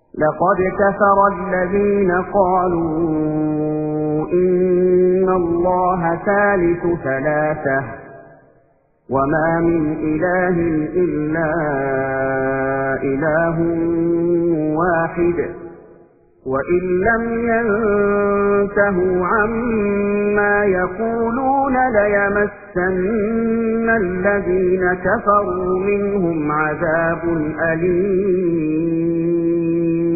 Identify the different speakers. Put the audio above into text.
Speaker 1: لقد كفر الذين قالوا إن الله ثالث ثلاثة وما من إله إلا إله واحد وإن لم ينتهوا عما يقولون ليمسن الذين كفروا منهم عذاب أليم